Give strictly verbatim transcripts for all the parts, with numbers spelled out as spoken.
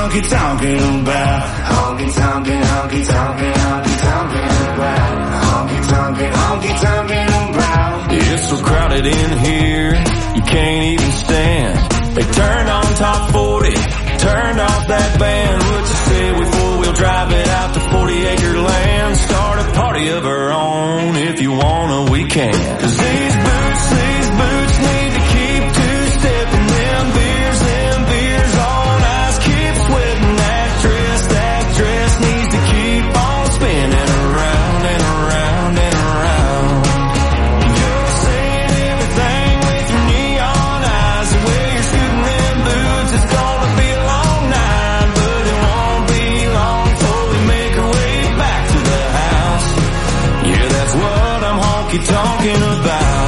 honky tonkin' about? Honky tonkin', honky tonkin', honky tonkin' about? Honky tonkin', honky tonkin' about? It's so crowded in here, you can't even stand. They turned on top forty, turned off that band. What you say we four-wheel drive it out to forty acre land? Start a party of our own, if you wanna we can. Cause these boots, these boots need to keep two-stepping. Them beers, them beers on ice keep sweating. That dress, that dress needs to keep on spinning around and around and around. You're saying everything with your neon eyes. The way you're scooting them boots, it's gonna be a long night, but it won't be long before we make our way back to the house. Yeah, that's what I'm honky-tonkin' about.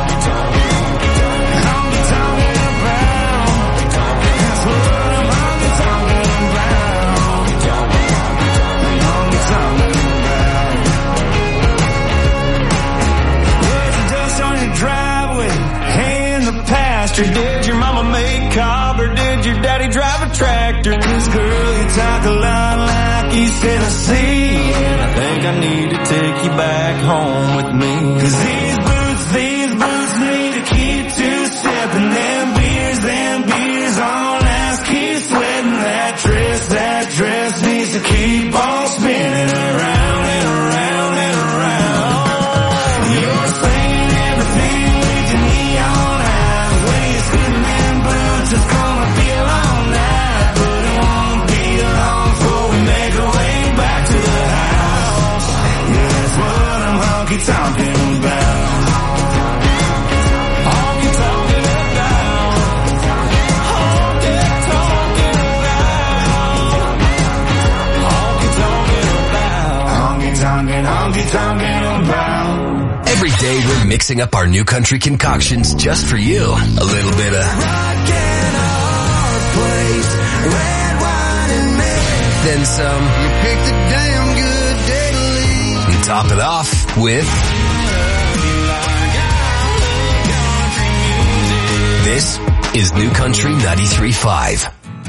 Did your mama make cob or did your daddy drive a tractor? Cause girl, you talk a lot like East Tennessee, and I think I need to take you back home with me. Cause these boots, these boots need to keep two-stepping. Them beers, them beers on ice keep sweating. That dress, that dress needs to keep on spinning around and around and around. You're saying everything with your neon eyes. When you're spinning them boots, it's gonna be a long night, but it won't be long before we make our way back to the house. Yeah, that's what I'm honky-tonkin' about. Honky-tonkin' about. Honky-tonkin' about. Honky-tonkin' about. Honky-tonkin', honky-tonkin' about. Every day we're mixing up our new country concoctions just for you. A little bit of Rockin' a hard place, red wine and milk. then some, You picked a damn good day to leave. and top it off with this is New Country ninety-three point five.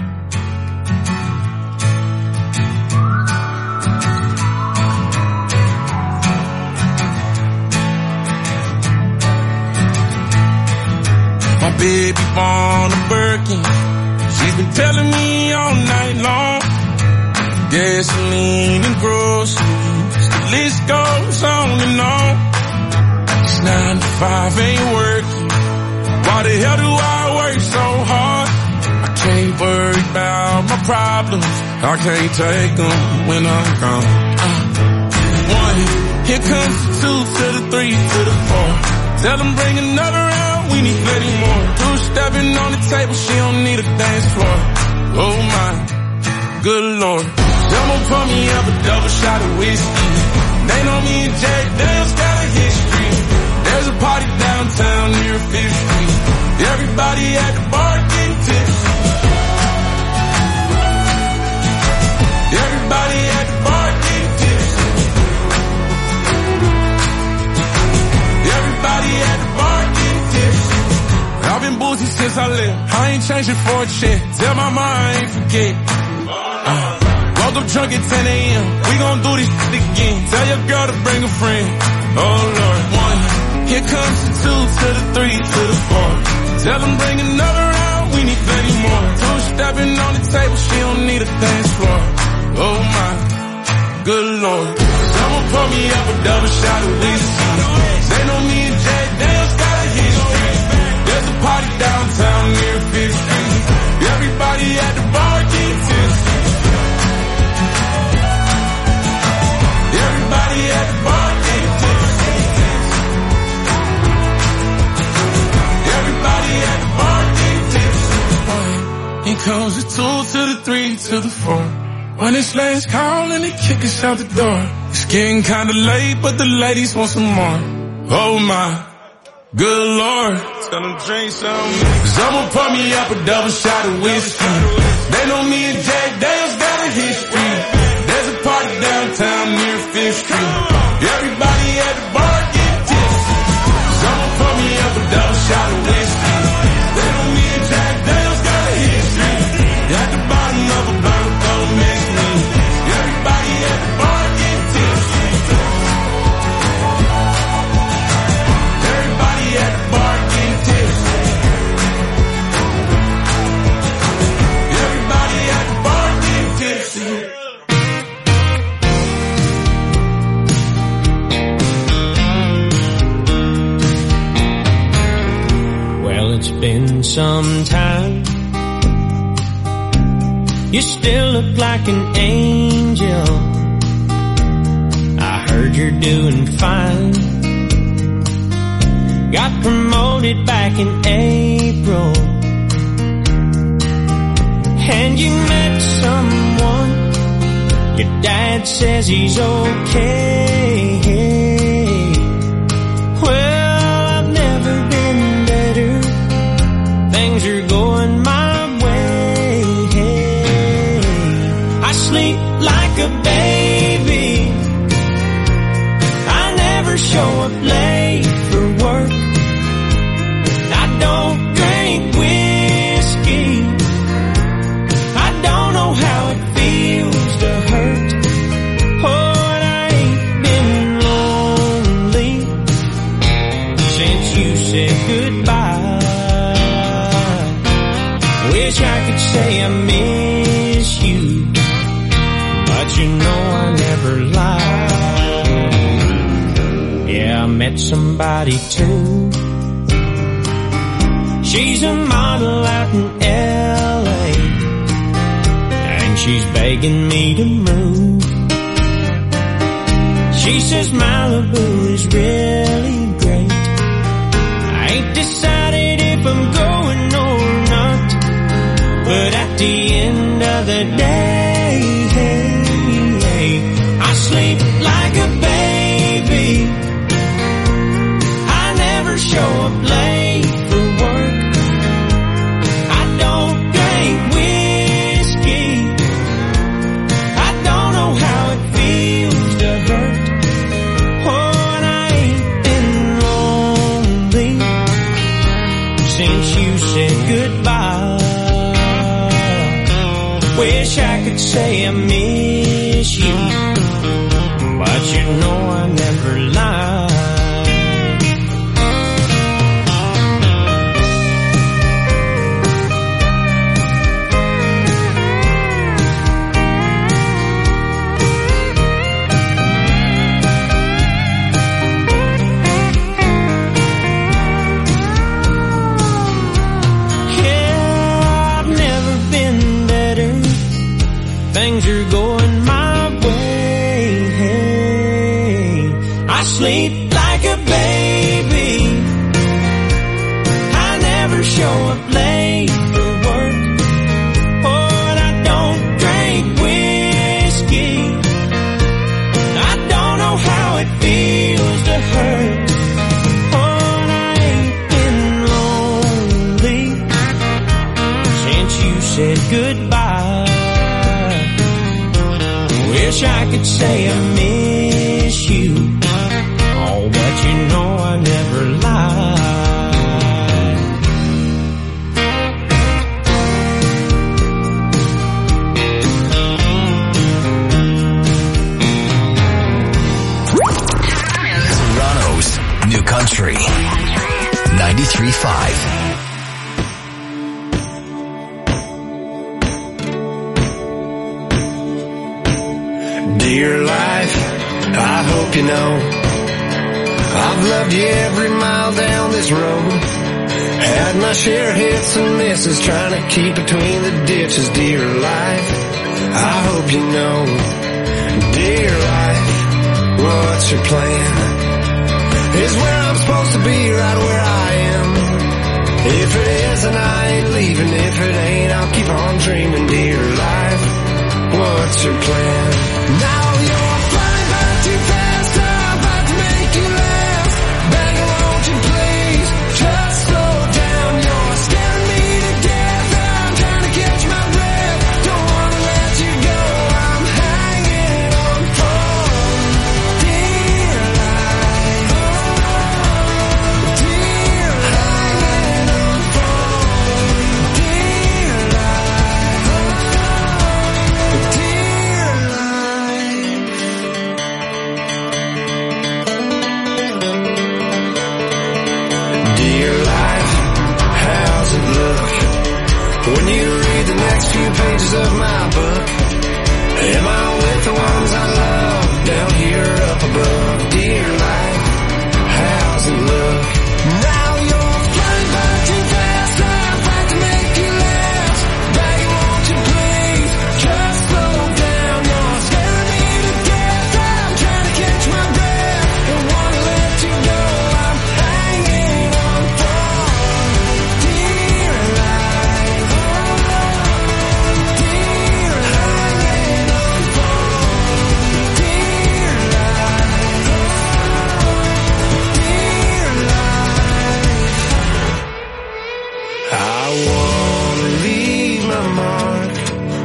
My baby born a Birkin. She's been telling me all night long. Gasoline and groceries, the list goes on and on. This nine to five ain't working. Why the hell do I work so hard? I can't worry about my problems. I can't take them when I'm gone. Uh, one, here comes the two to the three to the four. Tell them bring another round, we need plenty more. Two stepping on the table, she don't need a dance floor. Oh my, good lord. Someone pour me up a double shot of whiskey. They know me and Jack Daniels got a history. There's a party downtown near Fifth Street. Everybody at the bar getting tipsy. Everybody at the bar getting tipsy. Everybody at the bar getting tipsy. I've been boozy since I left. I ain't changing for a check. Tell my mom I ain't forget. Uh, woke up drunk at ten a.m. We gon' do this shit again. Tell your girl to bring a friend. Oh Lord. One, here comes the two to the three to the four. Tell them bring another round, we need plenty more. Two stepping on the table, she don't need a dance floor. Oh my, good lord. Someone pour me up a double shot of whiskey. They know me and Jack Daniels got a history. There's a party downtown near Fifth Street. Everybody at the bar getting tipsy. Everybody at the bar getting tipsy. Everybody at the bar getting tipsy. Here comes the two to the three to the four. When it's last call and they kick us out the door. It's getting kinda late, but the ladies want some more. Oh my, good lord. Tell them drink some. Someone pour me up a double shot of whiskey. They know me and Jack Daniels got a history. There's a party downtown near Fifth Street. Everybody at the bar getting tipsy. Someone pour me up a double shot of whiskey. They know me and Jack Daniels got a history. At the bottom of a bottle. sometime. You still look like an angel. I heard you're doing fine. Got promoted back in April, and you met someone. Your dad says he's okay. Well, I've never been better. Things are going my way. I sleep like a baby. I never show up late for work. I don't drink whiskey. I don't know how it feels to hurt. Oh, and I ain't been lonely since you said goodbye. Wish I could say I miss you, but you know I never lie. Yeah, I met somebody too. She's a model out in L A, and she's begging me to move. She says Malibu is really great. I ain't decided if I'm going or not, but at the end of the day, I sleep like a baby. I never show up late for work. I don't drink whiskey. I don't know how it feels to hurt. Oh, and I ain't been lonely since you said goodbye. Wish I could say I miss you, but you know I never lie. Things are going my way. I sleep like a baby. I never show up late for work. Oh, and I don't drink whiskey. I don't know how it feels to hurt. Oh, and I ain't been lonely since you said goodbye. Wish I could say I miss you, oh, but you know I never lie. Toronto's New Country ninety-three point five. Dear life, I hope you know I've loved you every mile down this road. Had my share of hits and misses, trying to keep between the ditches. Dear life, I hope you know. Dear life, what's your plan? Is where I'm supposed to be, right where I am. If it is, then I ain't leaving. If it ain't, I'll keep on dreaming. Dear life, what's your plan? Now you're flying by too fast, I'm about to make you laugh. Begging, won't you please just slow down? You're scaring me to death, I'm trying to catch my breath. Don't wanna let you go, I'm hanging on for dear life. Dear hanging on for dear life. Dear life. Dear life, how's it look when you read the next few pages of my book? Am I with the ones I love down here up above? Dear life, how's it look? Now you're flying by too fast, I'm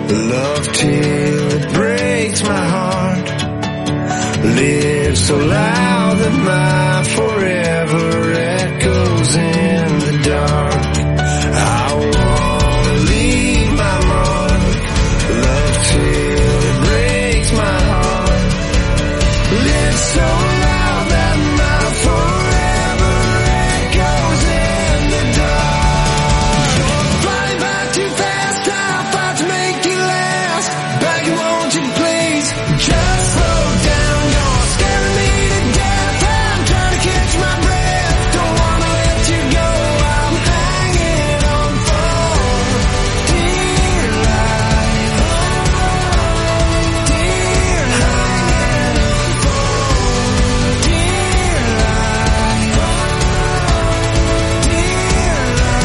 Love till it breaks my heart. Live so loud that my forever echoes in the dark. I wanna leave my mark. Love till it breaks my heart. Live so loud that my forever echoes in the dark. You're flying by too fast, I'll fight to make you last. Baggy, won't you please just slow down? You're scaring me to death, I'm trying to catch my breath. Don't wanna let you go, I'm hanging on for dear life. Dear life. Dear life. Dear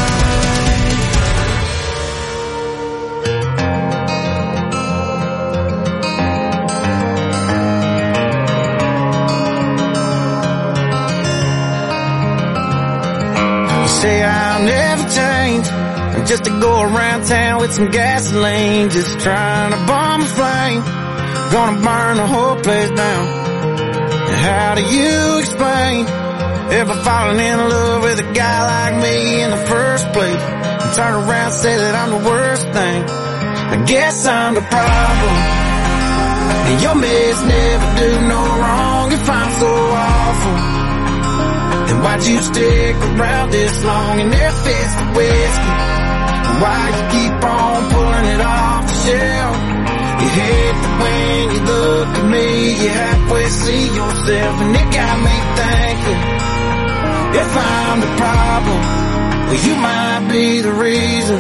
You say I'll never change. I'm just to go around town with some gasoline, just trying to bomb a flame. Gonna burn the whole place down. And how do you explain ever falling in love with a guy like me in the first place? And turn around and say that I'm the worst thing. I guess I'm the problem. And your mess never do no wrong if I'm so awful. And why'd you stick around this long in their fist of whiskey? Why you keep on pulling it off the shelf? You hate that when you look at me, you halfway see yourself, and it got me thinking, if I'm the problem, well, you might be the reason.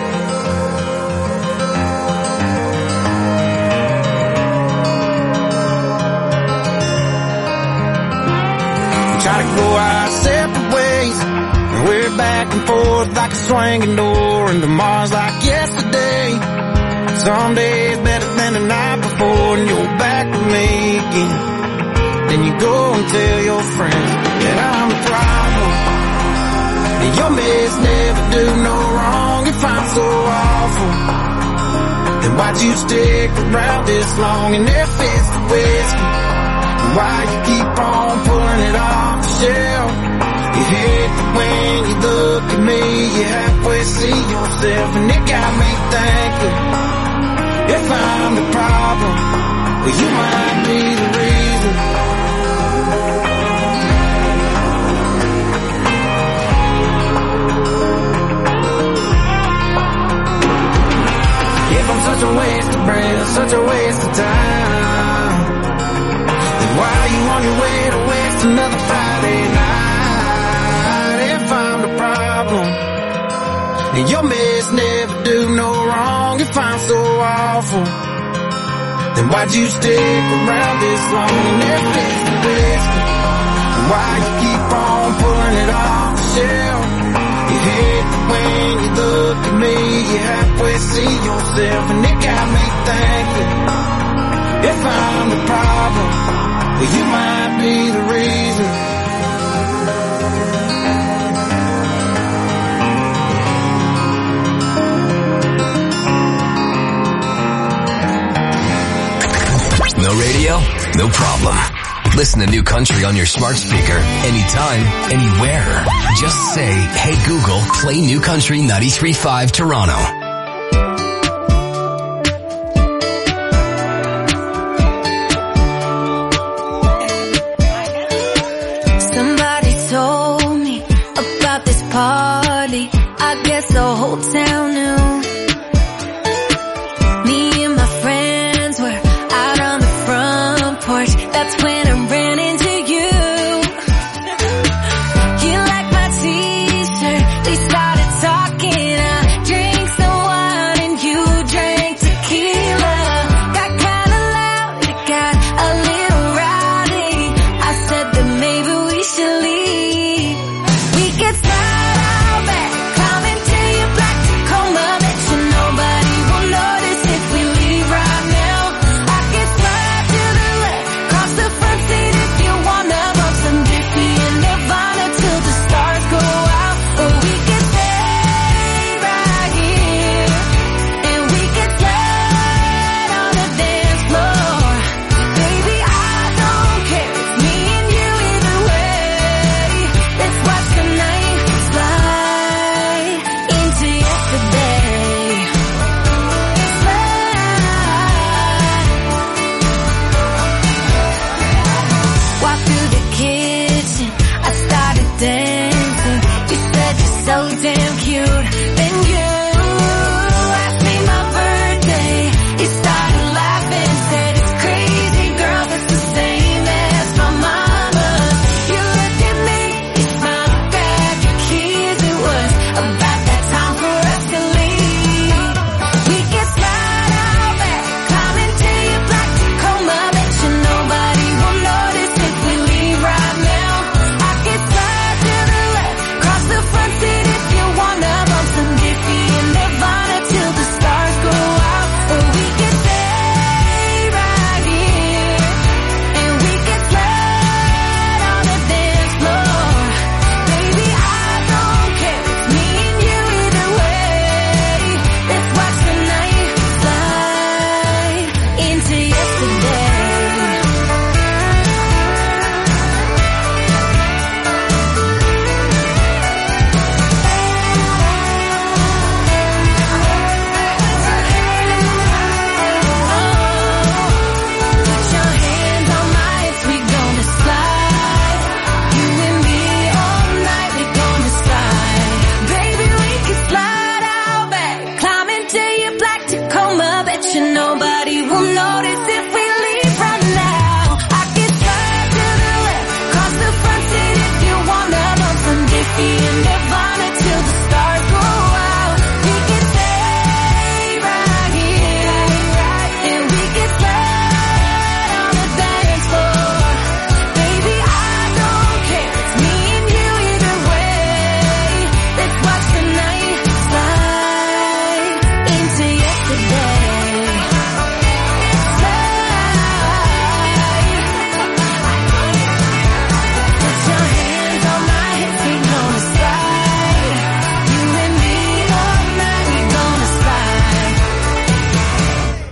Try to go our separate ways, and we're back and forth like a swinging door, and tomorrow's like yesterday. Some days better than the night before, and you're back with me again. Then you go and tell your friends that I'm the problem. And your mess never do no wrong if I'm so awful. Then why'd you stick around this long in their fist of whiskey? Why you keep on pulling it off the shelf? You hate that when you look at me, you halfway see yourself, and it got me thinking, if I'm the problem, well, you might be the reason. If I'm such a waste of breath, such a waste of time, why are you on your way to waste another Friday night? If I'm the problem, and your mess never do no wrong if I'm so awful, then why'd you stick around this long and never fix the whiskey? And why you keep on pulling it off the shelf? You hate that when you look at me, you halfway see yourself, and it got me thinking, if I'm the problem, well, you might be the reason. No radio? No problem. Listen to New Country on your smart speaker anytime, anywhere. Just say, hey Google, play New Country ninety-three point five Toronto. Party, I guess the whole town knew. Me and my friends were out on the front porch. That's when I ran into you. You liked my t-shirt, we started talking. Our drinks, the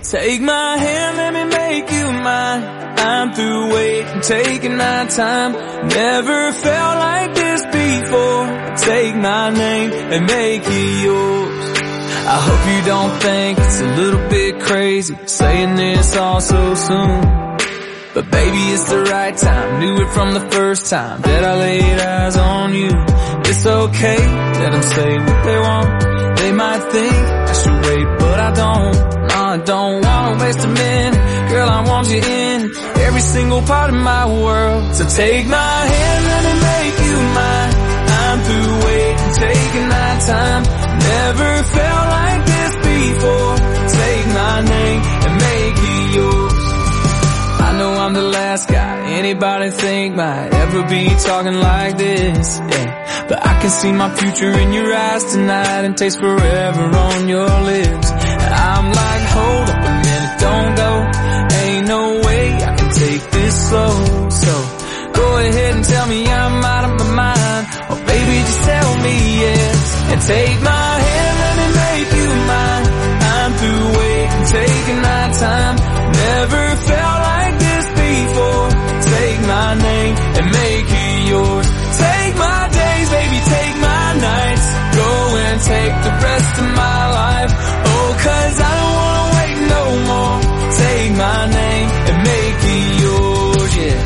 Take my hand, let me make you mine. I'm through waiting, taking my time. Never felt like this before. Take my name and make it yours. I hope you don't think it's a little bit crazy saying this all so soon. But baby, it's the right time. Knew it from the first time that I laid eyes on you. It's okay, let them say what they want. They might think I should wait, but I don't. No, I don't wanna waste a minute. Girl, I want you in every single part of my world. So take my hand, let me make you mine. I'm through waiting, taking my time. Never felt like this before. Take my name and make it yours. I know I'm the last guy anybody think might ever be talking like this, yeah. But I can see my future in your eyes tonight and taste forever on your lips. And I'm like, hold up a minute, don't go. Ain't no way I can take this slow. So go ahead and tell me I'm out of my mind. Oh baby, just tell me yes. And take my hand, let me make you mine. I'm through waiting, taking my time. Never felt like this before. Take my name and make it yours. Take my days, baby, take my nights. Go and take the rest of my life. Oh, cause I don't wanna wait no more. Take my name and make it yours, yeah.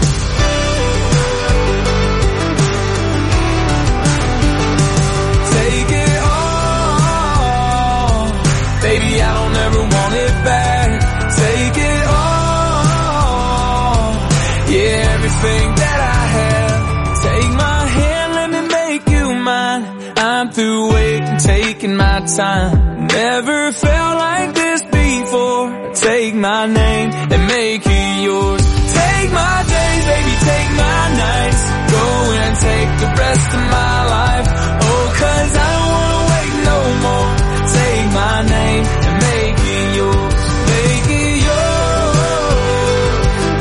Take it all. Baby, I don't ever want it back. Take it all. Yeah, everything that I have. Take my hand, let me make you mine. I'm through waiting, taking my time. Never felt like this before. Take my name and make it yours. Take my days, baby, take my nights. Go and take the rest of my life. Oh, cause I don't wanna wait no more. Take my name and make it yours. Make it yours.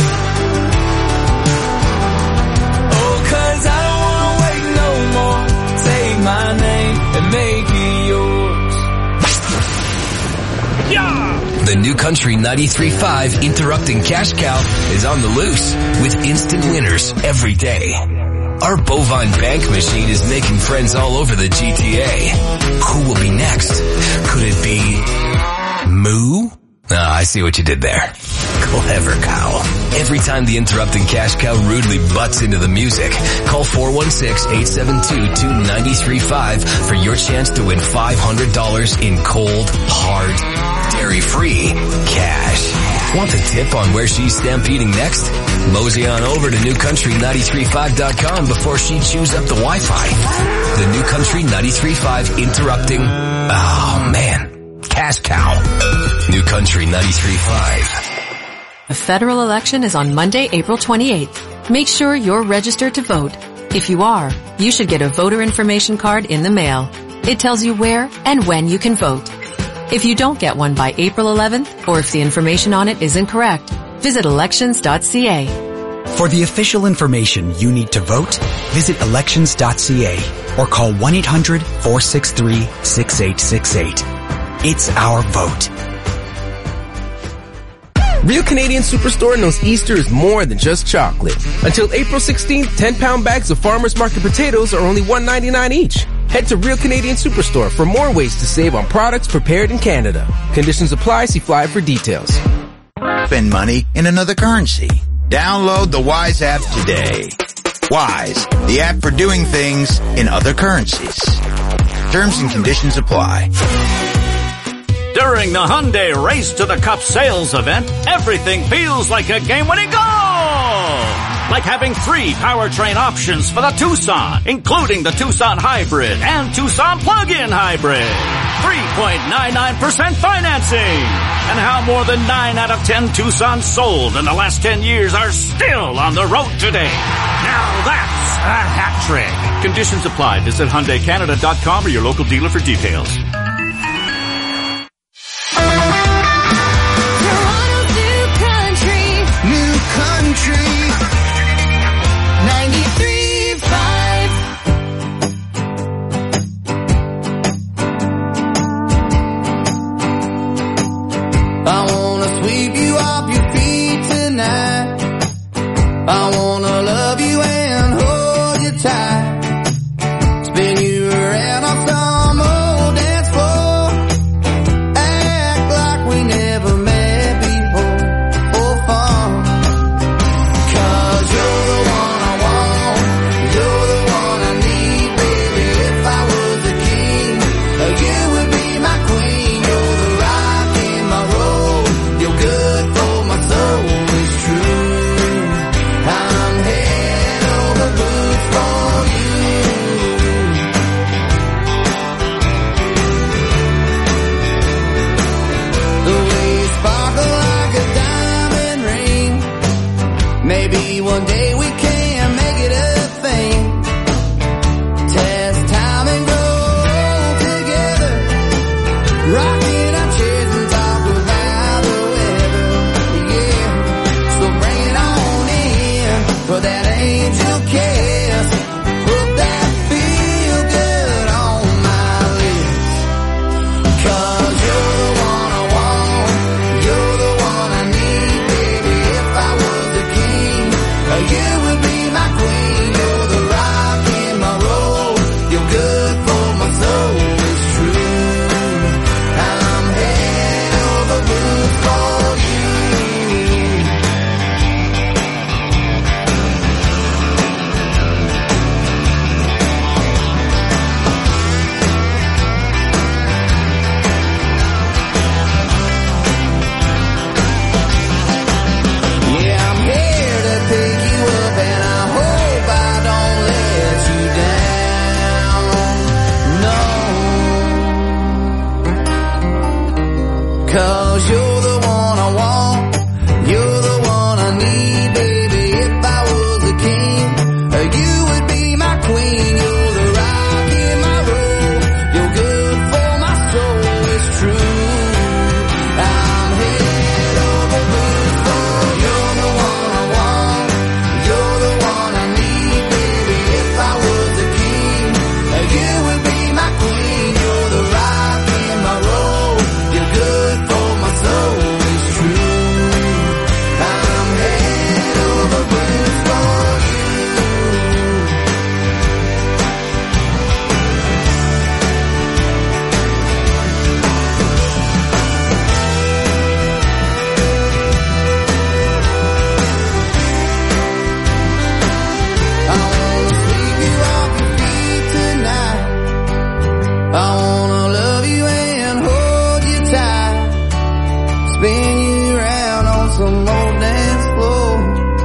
Oh, cause I don't wanna wait no more. Take my name and make it yours. Yeah! The New Country ninety-three point five Interrupting Cash Cow is on the loose with instant winners every day. Our bovine bank machine is making friends all over the G T A. Who will be next? Could it be Moo? Ah, I see what you did there. Clever cow. Every time the Interrupting Cash Cow rudely butts into the music, call four one six, eight seven two, two nine three five for your chance to win five hundred dollars in cold, hard, dairy-free cash. Want a tip on where she's stampeding next? Mosey on over to new country nine three five dot com before she chews up the Wi-Fi. The New Country ninety-three point five Interrupting, oh man, Cash Cow. New Country ninety-three point five. The federal election is on Monday, April twenty-eighth. Make sure you're registered to vote. If you are, you should get a voter information card in the mail. It tells you where and when you can vote. If you don't get one by April eleventh, or if the information on it is incorrect, visit elections dot c a. For the official information you need to vote, visit elections dot c a or call one eight hundred, four six three, six eight six eight. It's our vote. Real Canadian Superstore knows Easter is more than just chocolate. Until April sixteenth, ten pound bags of Farmer's Market potatoes are only one ninety-nine each. Head to Real Canadian Superstore for more ways to save on products prepared in Canada. Conditions apply. See flyer for details. Spend money in another currency. Download the Wise app today. Wise, the app for doing things in other currencies. Terms and conditions apply. During the Hyundai Race to the Cup sales event, everything feels like a game-winning goal! Like having three powertrain options for the Tucson, including the Tucson Hybrid and Tucson Plug-in Hybrid. three point nine nine percent financing. And how more than nine out of ten Tucsons sold in the last ten years are still on the road today. Now that's a hat trick. Conditions apply. Visit Hyundai Canada dot com or your local dealer for details. New Country ninety-three point five. I wanna 'cause you're the one I want. You're the one I need, baby. If I was a king, you would be my queen. You're the rock in my road. You're good for my soul, it's true. I'm head over heels for you're the one I want. You're the one I need, baby. If I was a king, you would be my queen. You're the rock in my road. You're good for my soul, it's true. I'm head over heels for you. I wanna sweep you off your feet tonight. I wanna love you and hold you tight. Spin you around on some old dance floor.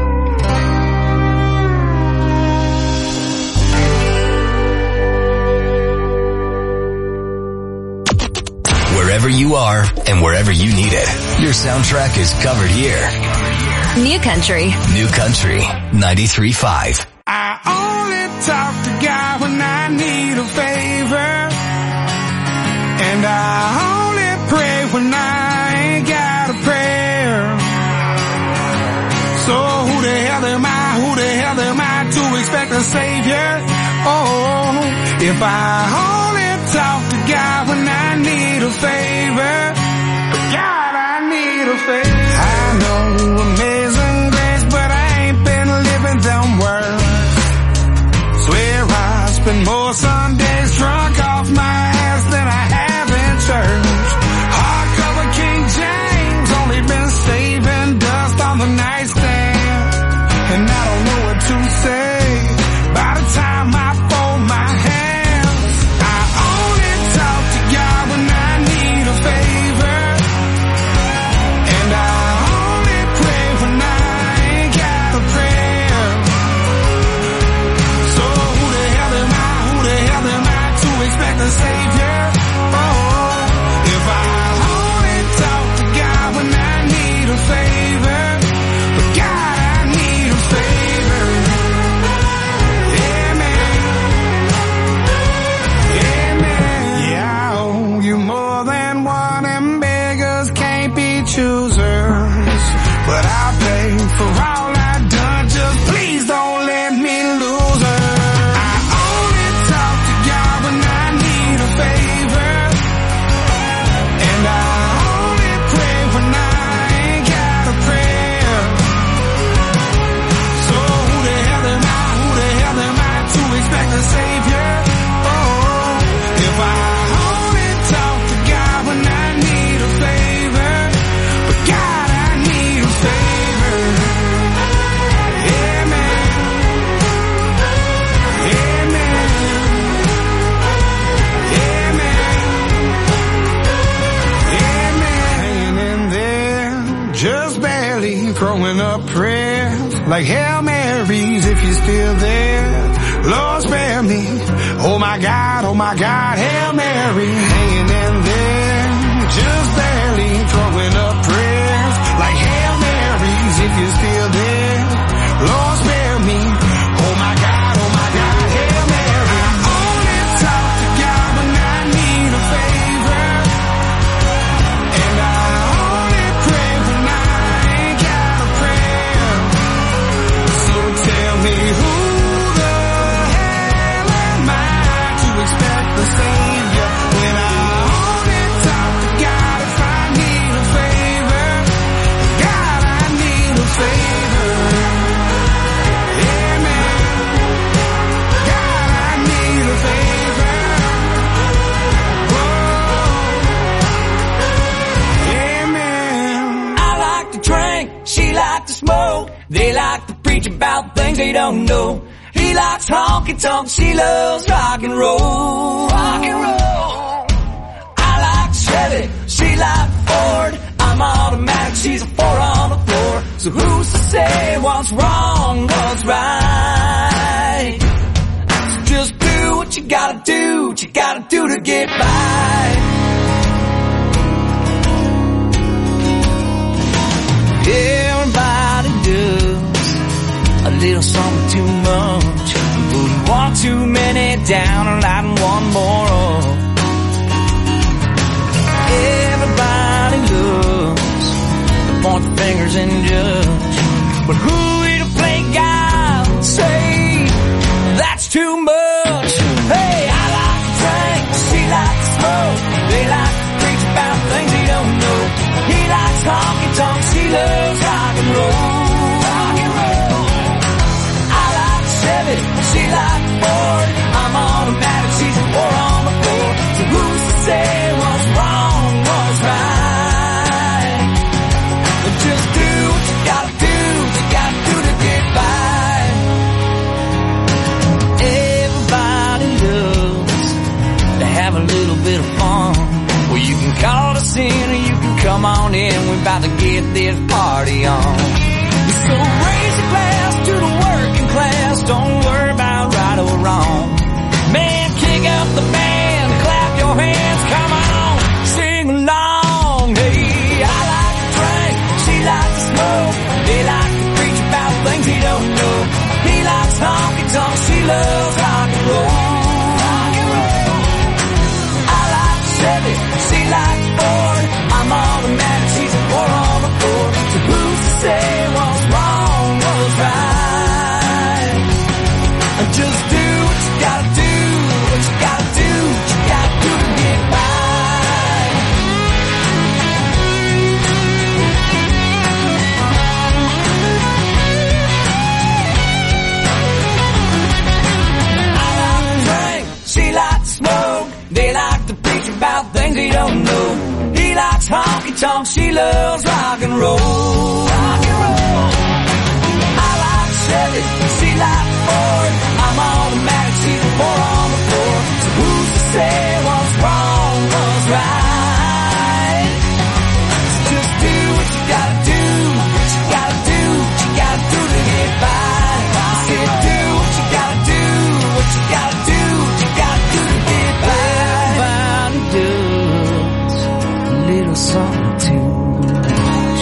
Wherever you are and wherever you need it, your soundtrack is covered here. New Country. New Country ninety-three point five. I only talk to God when I need a favor, and I only pray when I ain't got a prayer. So who the hell am I, who the hell am I to expect a savior? Oh, if I only talk to God when I need a favor, God, I need a favor. I know amazing grace, but I ain't been living them words. Swear I spend more Sundays drunk off my ass than I have in church. Hardcover King James, only been saving dust on the nightstand, and I don't know what to say by the time I fold my hands. I only talk to God when I need a favor, and I only pray when I ain't got a prayer. So who the hell am I, who the hell am I to expect a savior? Oh, if I only talk to God when I need a favor, but God, I need a favor. Yeah, man. Yeah, man. Yeah, I owe you more than one, and beggars can't be choosers. But I'll pay for all I've done, just please don't let me lose her. I only talk to God when I need a favor, and I only pray when I ain't got a prayer. So who the hell am I, who the hell am I to expect a savior? Oh, if I only talk to God when I need a favor, but God, I need a favor. Yeah, man. Yeah, man. Yeah, man. Yeah, man. Hanging in there, just barely throwing up prayers like Hail Marys if you're still there. Lord, spare me. Oh my God, oh my God, Hail Mary. Hanging in there, just barely throwing up prayers like Hail Marys if you're still there. Lord, spare me. Oh my God, oh my God, Hail Mary. I only talk to God when I need a favor, and I only pray when I ain't got a prayer. So tell me who the hell am I to expect the savior when I only talk to God if I need a favor? God, I need a favor. Yeah, man. God, I need a favor. Whoa. Yeah, man. I like to drink, she like to smoke. They like to preach about things they don't know. He likes honky tonk, she loves rock and roll. Rock and roll. I like Chevy, she like Ford. I'm automatic, she's a four on the floor. So who's to say what's wrong, what's right? So just do what you gotta do, what you gotta do to get by. little something too much. Wouldn't want too many down and lighten one more up. Everybody loves to point the fingers and judge, but who are to play God and say that's too much? Hey, I like to drink, she likes to smoke. They like to preach about things they don't know. He likes honky tonk, she loves rock and roll. Rock and roll. I like Chevy, she likes Ford. I'm automatic, she's a four on the floor. So who's to say what's wrong, what's right? But just do what you gotta do, what you gotta do to get by. Everybody loves to have a little bit of fun. Well, you can call us in or you can come on in. We're about to get this party on. So raise your glass to the working class. Don't worry about right or wrong. Man, kick up the band, clap your hands, come on, sing along. Hey, I like to drink, she likes to smoke. They like to preach about things he don't know. He likes honky tonk, she loves rock and roll. Rock and roll. I like Chevy, she likes Ford. I'm automatic, she's a four on the floor. So who's to say what's wrong, what's right? Just do what you gotta do, what you gotta do, what you gotta do to get by. I like to drink, she likes to smoke. They like to preach about things they don't know. He likes honky tonk, she loves rock and roll. Rock and roll. I like Chevy, she likes Ford. I'm automatic, she's a four on the floor. So who's to say what's wrong, what's right? So just do what you gotta do, what you gotta do, what you gotta do to get by. I said do what you gotta do, what you gotta do, what you gotta do to get by. Everybody does a little something too much.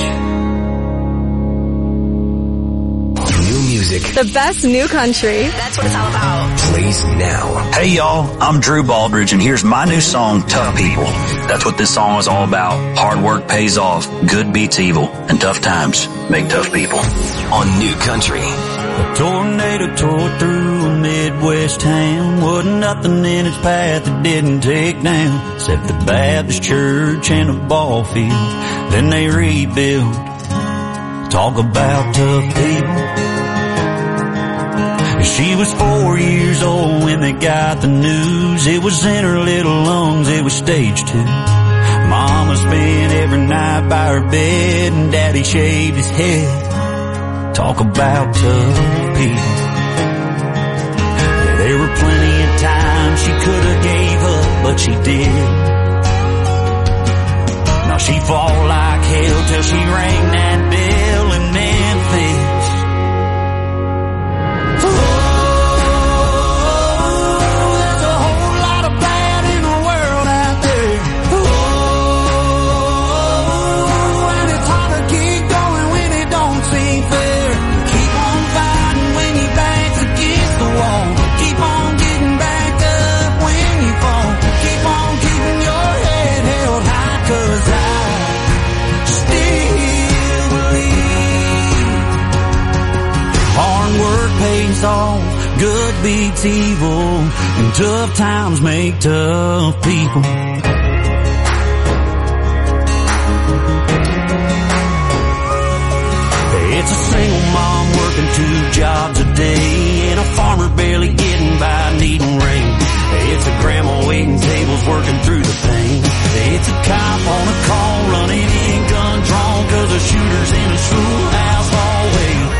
New music The best new country. That's what it's all about. plays now. Hey y'all, I'm Drew Baldridge and here's my new song, Tough People. That's what this song is all about. Hard work pays off, good beats evil, and tough times make tough people. On New Country. A tornado tore through a Midwest town. Wasn't nothing in its path it didn't take down, except the Baptist church and a ball field. Then they rebuilt. Talk about tough people. She was four years old when they got the news. It was in her little lungs, it was stage two. Mama spent every night by her bed and Daddy shaved his head. Talk about tough people. Yeah, there were plenty of times she could have gave up, but she did. Now she fought like hell till she rang that bell in Memphis. Off, good beats evil, and tough times make tough people. It's a single mom working two jobs a day, and a farmer barely getting by needing rain. It's a grandma waiting tables working through the pain. It's a cop on a call running in, gun drawn, cause a shooter's in a schoolhouse hallway.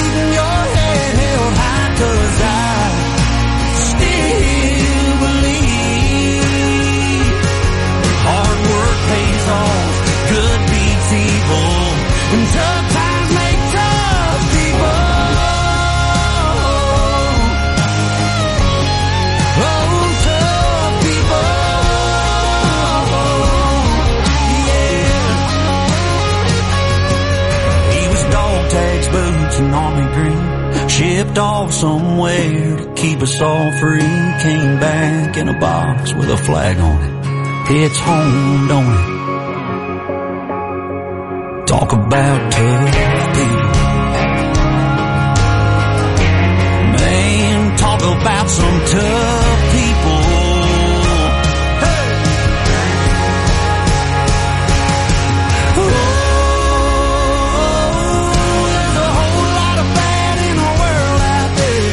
Believe shipped off somewhere to keep us all free. Came back in a box with a flag on it. It's home, don't it? Talk about tough people. Man, talk about some tough people. Hey! Oh, there's a whole lot of bad in the world out there.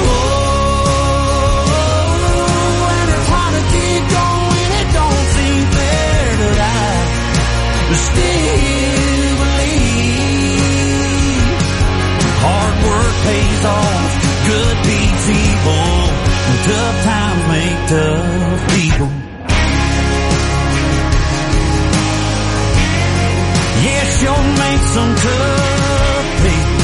Oh, and it's hard to keep going. It don't seem fair that I still believe hard work pays off, good beats evil, and tough times make tough people. Yes, you'll make some tough people.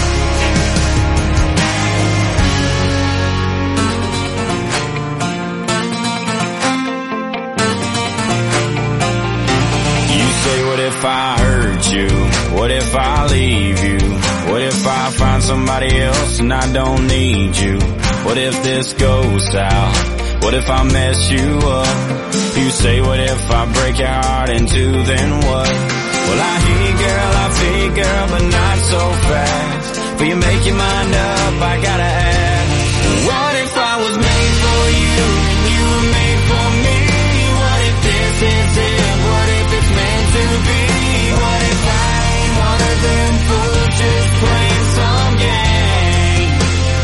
You say, what if I hurt you? What if I leave you? What if I find somebody else and I don't need you? What if this goes south? What if I mess you up? You say, what if I break your heart in two, then what? Well, I hear you, girl, I feel you, girl, but not so fast. But you make your mind up, I gotta ask. What if I was made for you and you were made for me? What if this is it? What if it's meant to be? What if I ain't one of them fools just playing some game?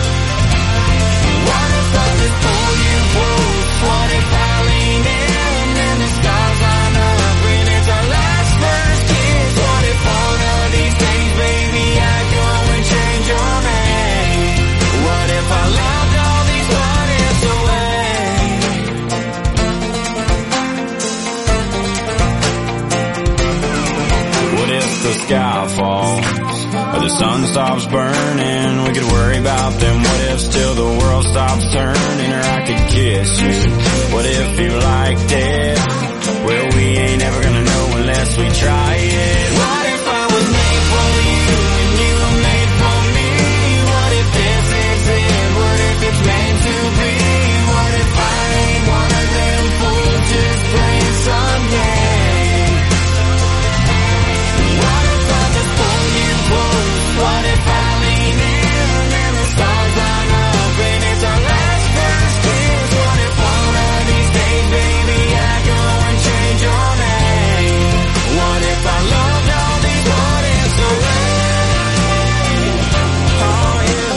What if I just pull you close? What if I lean in and the stars line up and it's our last first kiss? What if one of these days, baby, I go and change your name? What if I loved all these what ifs away? What if the sky falls or the sun stops burning? We could worry about them what ifs till the world stops turning, or I could kiss you. What if you liked it? Well, we ain't ever gonna know unless we try it. What if I was made for you and you were made for me? What if this is it? What if it's meant to be? What if I ain't one of them fools just playing some game? What if I just pull you close? What if I lean in and the stars line up and it's our last first kiss? What if one of these days, baby, I go and change your name? What if I loved all these what ifs away? Oh yeah.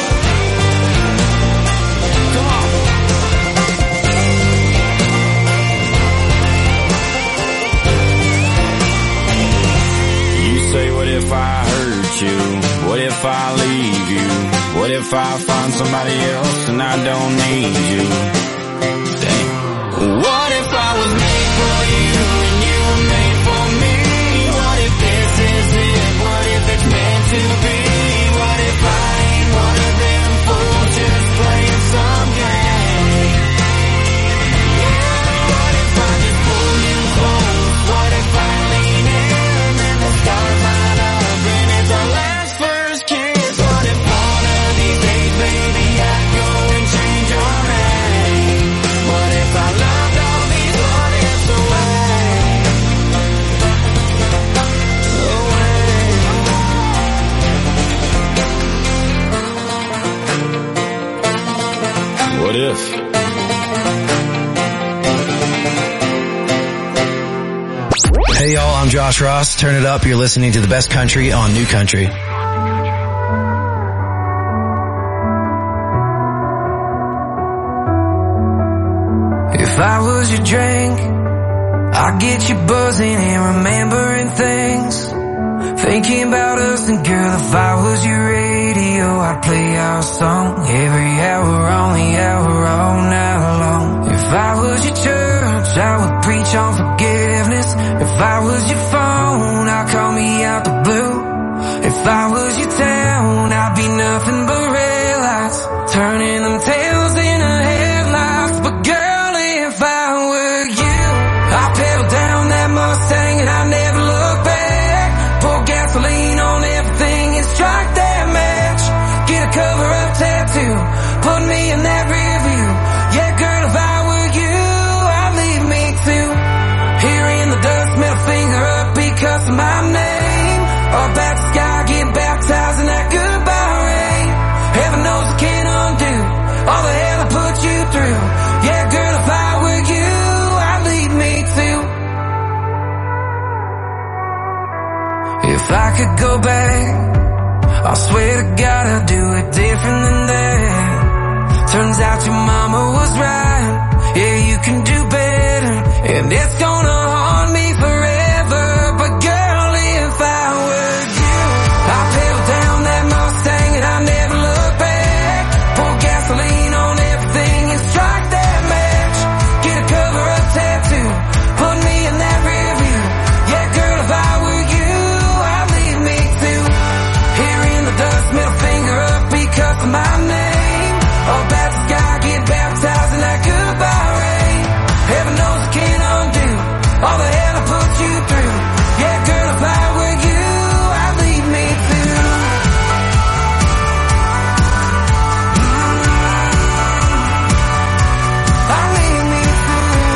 Come on. You say, what if I hurt you? What if I leave you? What if I find somebody else and I don't need you? Damn. What if I was made for you and you were made for me? What if this is it? What if it's meant to be? What if I ain't one of them fools just playing some game? Yeah, what if I just pull you close? What if I lean in and the stars line up and it's our last first kiss? What if one of these days, baby, I go and change your name? What if I loved all these what ifs away? Away. What if? Hey y'all, I'm Josh Ross. Turn it up. You're listening to the best country on New Country. If I was your drink, I'd get you buzzing and remembering things. Thinking about us, and girl, if I was your radio, I'd play our song every hour on the hour all night long. If I was your church, I would preach on forgiveness. If I was your phone, I'd call me out the blue. If I was your town, I'd be nothing but red lights, turning them tails into headlights. But girl, if I were you, I'd pedal down that Mustang and I'd never look back. Pour gasoline on everything and strike that match. Get a cover up could go back, I swear to God I'd do it different than that. Turns out your mama was right. Yeah, you can do better, and it's gonna haunt me forever. But girl, if I were you, I'd pedal down that Mustang and I'd never look back. Pour gasoline on everything and strike that match. Get a cover-up tattoo, put me in that rear view. Yeah, girl, if I were you, I'd leave me too. Here in the dust, middle finger up because of my name. Oh, Baptist guy, get baptized in that goodbye rain. Heaven knows I can't undo all the hell I put you through. Yeah, girl, if I were you, I'd leave me too. I'd leave me too.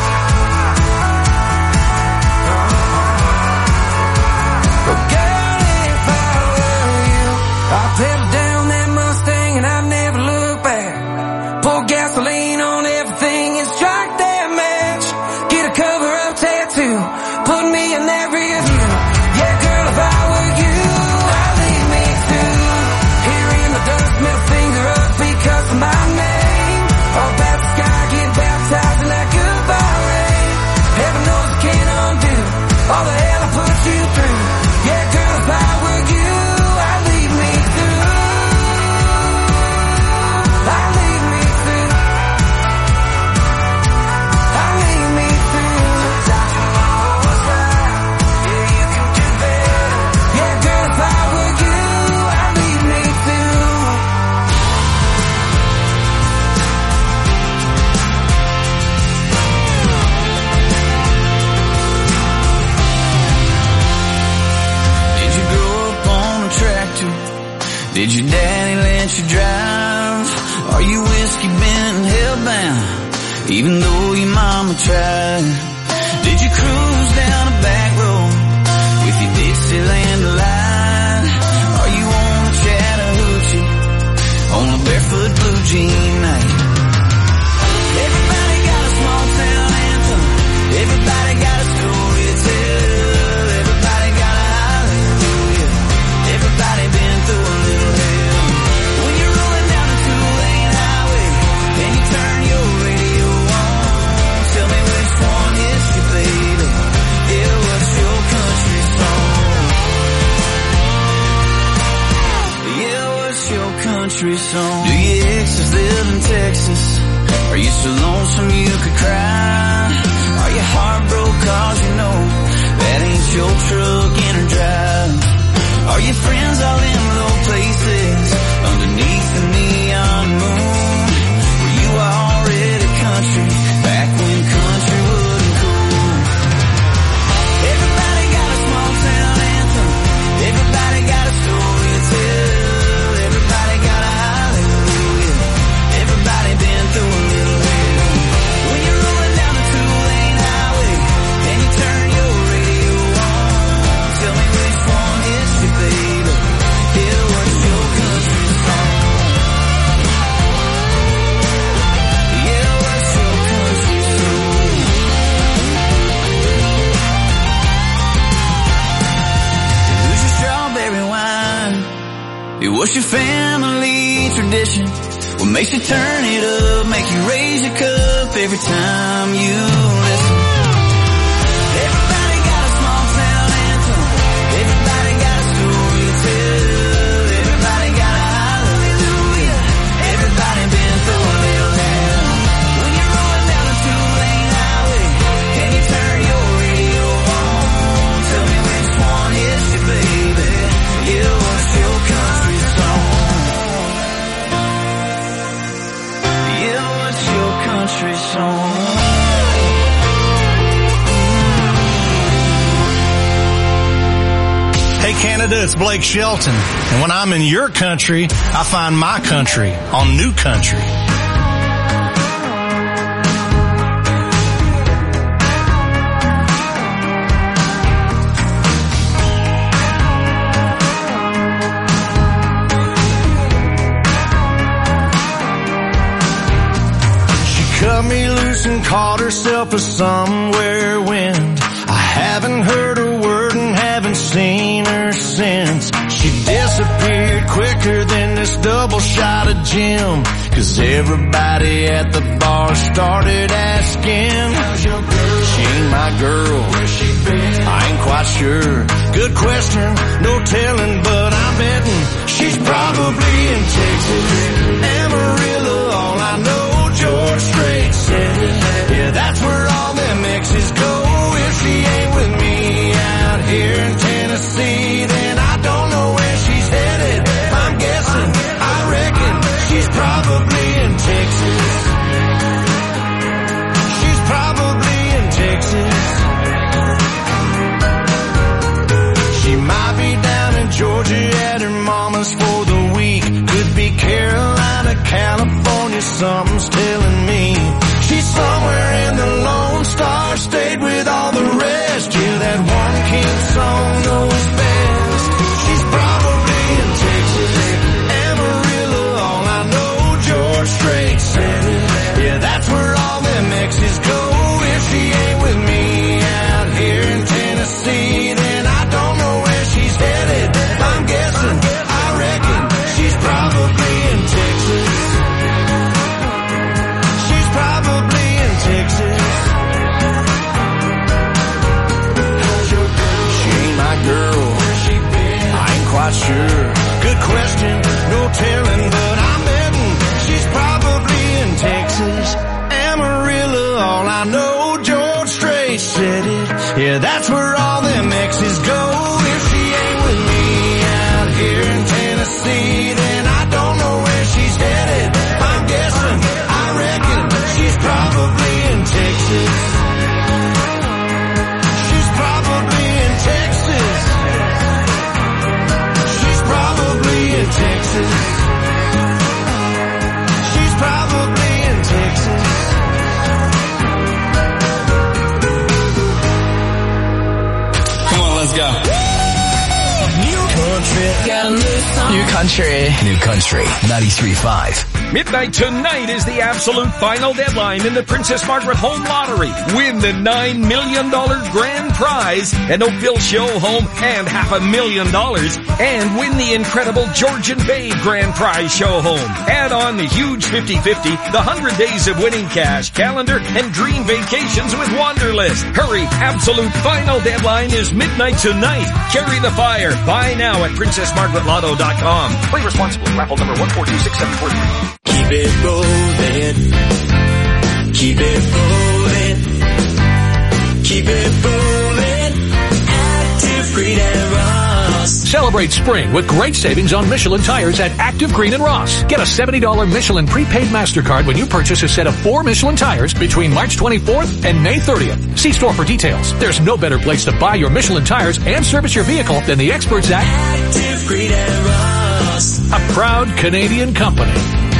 But girl, if I were you, I'd pedal down that Mustang and I'd never look back. Pour gasoline on everything and strike that match. Get a cover-up tattoo, put me in that rear view. Yeah, girl, if I were you, I'd leave me too. Here in the dust, middle finger up because of my name. Oh, Baptist guy, get baptized in that goodbye rain. Heaven knows I can't undo all the hell I put you through. Yeah, girl, if I were you, I'd leave me too. I'd leave me too. I'd leave me too. Yeah, you can do better. Yeah, girl, if I were you, I'd leave me too. Did you grow up on a tractor? Did your daddy let you drive? Are you whiskey bent and hellbound, even though your mama tried? Did you cruise down a back road with your Dixieland delight? Are you on a Chattahoochee on a barefoot blue jean night? Everybody got a small town anthem. Everybody got a story to tell. Everybody got a hallelujah. Everybody been through a little hell. When you're rolling down a two-lane highway and you turn your radio on, tell me which one is your baby. Yeah, what's your country song? Yeah, what's your country song? Do your exes live in Texas? Are you so lonesome you could cry? Are you heartbroken cause you know that ain't your truck in or drive? Are your friends all in low places underneath the neon moon? Were you already country back when country wasn't cool? Everybody got a small town anthem. Everybody got a story to tell. Everybody got a hallelujah. Everybody been through a little hell. When you're rolling down a two-lane highway and you turn your radio on, tell me which one is your baby. Yeah, what's your country song? Yeah, what's your country song? Who's your strawberry wine? Yeah, what's your family tradition? What makes you turn it up, make you raise your cup every time you listen? Everybody got a small town anthem. Everybody got a story to tell. Everybody got a hallelujah. Everybody been through a little hell. When you're rolling down a two-lane highway and you turn your radio on, tell me which one is your baby. Yeah, what's your country song? Yeah, what's your country song? Hey Canada, it's Blake Shelton. And when I'm in your country, I find my country on New Country. Cut me loose and caught herself a somewhere wind. I haven't heard a word and haven't seen her since. gym, 'cause everybody at the bar started asking, how's your girl? She ain't my girl. Where's she been? I ain't quite sure. Good question, no telling, but I'm betting she's probably in Texas. Amarillo, all I know, George Strait said it. Yeah, that's where all them exes go. If she ain't with me out here in Tennessee, then I don't know where she's headed. I'm guessing, I reckon she's probably in Texas. She's probably in Texas. She might be down in Georgia at her mama's for the week. Could be Carolina, California, something's telling me. She's somewhere in the Lone Star State with all the rest. Yeah, that one King song knows best. She's probably in Texas. Amarillo, all I know, George Strait said it. Yeah, that's where all them exes go. If she ain't with me out here in Tennessee, then I don't know where she's headed. I'm guessing, I reckon she's probably in Texas. She's probably in Texas. How's your girl? She ain't my girl. Where's she been? I ain't quite sure. Good question, no telling, but I'm betting she's probably in Texas. Amarillo, all I know, George Strait said it. Yeah, that's where all them exes go. If she ain't with me out here in Tennessee, then I don't know where she's headed. I'm guessing, I reckon she's probably in Texas. She's probably in Texas. She's probably in Texas. She's probably in Texas. Come on, let's go. New country, got a new song. New Country. New Country ninety-three point five. Midnight tonight is the absolute final deadline in the Princess Margaret Home Lottery. Win the nine million dollars grand prize, an Oakville show home and half a million dollars, and win the incredible Georgian Bay grand prize show home. Add on the huge fifty fifty, the one hundred days of winning cash, calendar, and dream vacations with Wanderlist. Hurry, absolute final deadline is midnight tonight. Carry the fire. Buy now at princess margaret lotto dot com. Play responsibly. Raffle number one four two six seven four three. Keep it rolling. Keep it rolling. Keep it rolling. Active Green and Ross. Celebrate spring with great savings on Michelin tires at Active Green and Ross. Get a seventy dollars Michelin prepaid MasterCard when you purchase a set of four Michelin tires between March twenty-fourth and May thirtieth. See store for details. There's no better place to buy your Michelin tires and service your vehicle than the experts at Active Green and Ross. A proud Canadian company.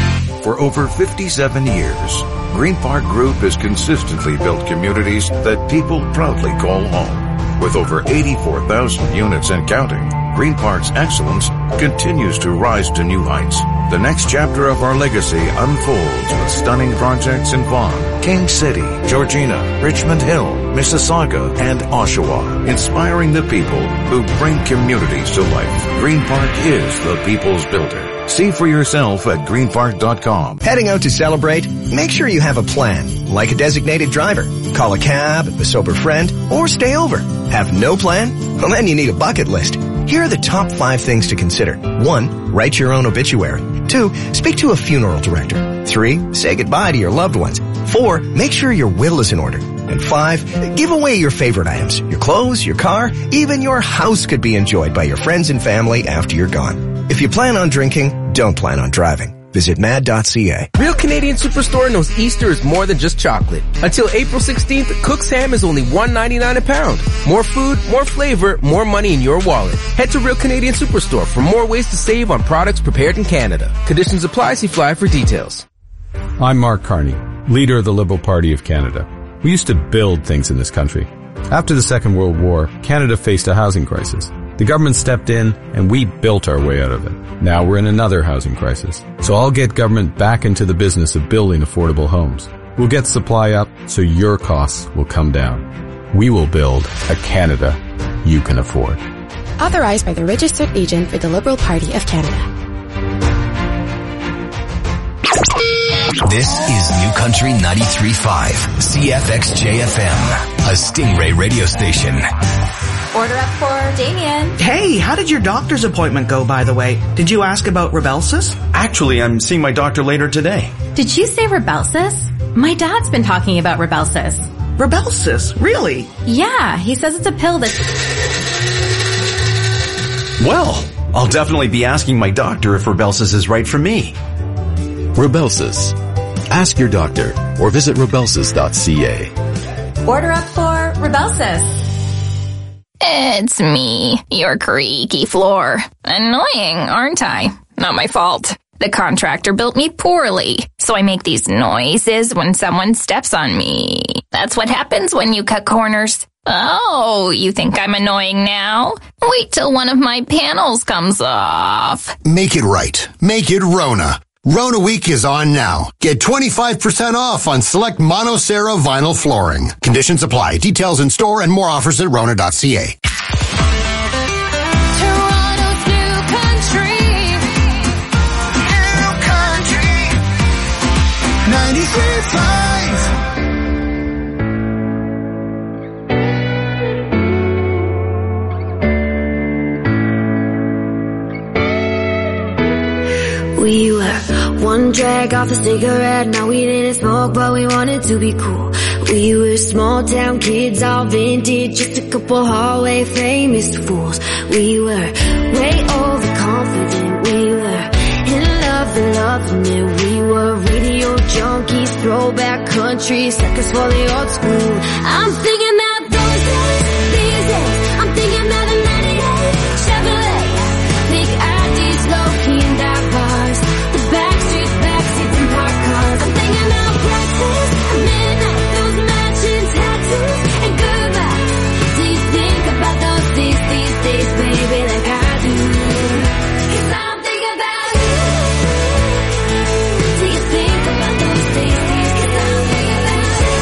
For over fifty-seven years, Green Park Group has consistently built communities that people proudly call home. With over eighty-four thousand units and counting, Green Park's excellence continues to rise to new heights. The next chapter of our legacy unfolds with stunning projects in Vaughan, King City, Georgina, Richmond Hill, Mississauga, and Oshawa, inspiring the people who bring communities to life. Green Park is the people's builder. See for yourself at green park dot com. Heading out to celebrate? Make sure you have a plan, like a designated driver. Call a cab, a sober friend, or stay over. Have no plan? Well, then you need a bucket list. Here are the top five things to consider. One, write your own obituary. Two, speak to a funeral director. Three, say goodbye to your loved ones. Four, make sure your will is in order. And five, give away your favorite items. Your clothes, your car, even your house could be enjoyed by your friends and family after you're gone. If you plan on drinking, don't plan on driving. Visit mad dot c a. Real Canadian Superstore knows Easter is more than just chocolate. Until April sixteenth, Cook's ham is only one ninety-nine a pound. More food, more flavor, more money in your wallet. Head to Real Canadian Superstore for more ways to save on products prepared in Canada. Conditions apply. See flyer for details. I'm Mark Carney, leader of the Liberal Party of Canada. We used to build things in this country. After the Second World War, Canada faced a housing crisis. The government stepped in and we built our way out of it. Now we're in another housing crisis. So I'll get government back into the business of building affordable homes. We'll get supply up so your costs will come down. We will build a Canada you can afford. Authorized by the registered agent for the Liberal Party of Canada. This is New Country ninety-three point five, C F X J F M, a Stingray radio station. Order up for Damien. Hey, how did your doctor's appointment go, by the way? Did you ask about Rybelsus? Actually, I'm seeing my doctor later today. Did you say Rybelsus? My dad's been talking about Rybelsus. Rybelsus? Really? Yeah, he says it's a pill that's... Well, I'll definitely be asking my doctor if Rybelsus is right for me. Rybelsus. Ask your doctor or visit rybelsus dot c a. Order up for Rybelsus. It's me, your creaky floor. Annoying, aren't I? Not my fault. The contractor built me poorly, so I make these noises when someone steps on me. That's what happens when you cut corners. Oh, you think I'm annoying now? Wait till one of my panels comes off. Make it right. Make it Rona. Rona Week is on now. Get twenty-five percent off on select Monocera vinyl flooring. Conditions apply. Details in store and more offers at rona dot c a. Toronto's new country. New country. ninety-three point five. We were one drag off a cigarette. Now we didn't smoke, but we wanted to be cool. We were small town kids, all vintage, just a couple hallway famous fools. We were way overconfident. We were in love and loving it. We were radio junkies, throwback country, suckers for the old school. I'm thinking about those days, these days. I'm thinking about the ninety-eight Chevrolet, big I Ds, low key and dive bars, the back streets, back seats and park cars. I'm thinking about breakfast at midnight, those matching tattoos and goodbye. Do you think about those days, these days, baby, like I do? 'Cause I'm thinking about you. Do you think about those days, these? 'Cause I'm thinking about you.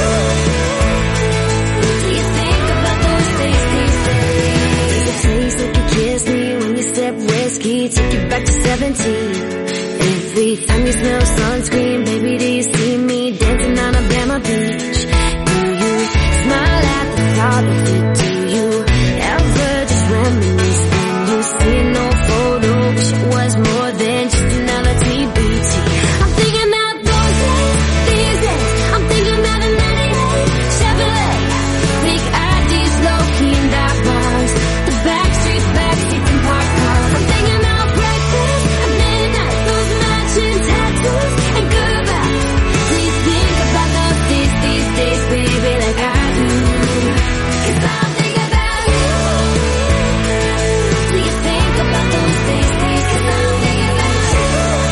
Do you think about those days, these days? Does it taste like you kissed me when you sip whiskey? Take you back to seventeen. Every time you smell sunscreen, baby, do you see me dancing on Alabama Beach? Do you smile at the thought of it? Do you ever just reminisce when you see no photo? Wish it was more than just another T B T. I'm thinking about those days, these days. I'm thinking about the ninety-eight Chevrolet, big I Ds, low key and dive bars, the back streets, back seats and park cars. I'm thinking about breakfast at midnight, those matching tattoos and goodbye. Do you think about those days, these days, baby, like I do? 'Cause I'm thinking about you. Do you think about those days, days? 'Cause I'm thinking about you.